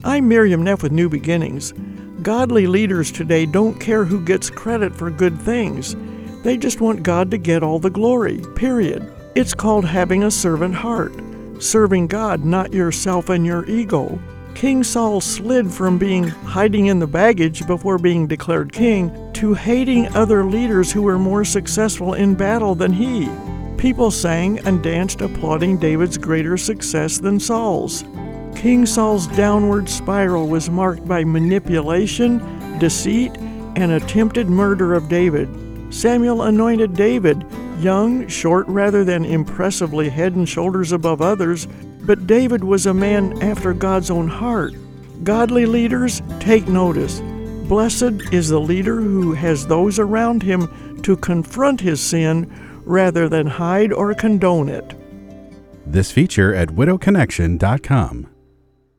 I'm Miriam Neff with New Beginnings. Godly leaders today don't care who gets credit for good things. They just want God to get all the glory, period. It's called having a servant heart, serving God, not yourself and your ego. King Saul slid from being hiding in the baggage before being declared king to hating other leaders who were more successful in battle than he. People sang and danced applauding David's greater success than Saul's. King Saul's downward spiral was marked by manipulation, deceit, and attempted murder of David. Samuel anointed David, young, short rather than impressively head and shoulders above others, but David was a man after God's own heart. Godly leaders, take notice. Blessed is the leader who has those around him to confront his sin rather than hide or condone it. This feature at widowconnection.com.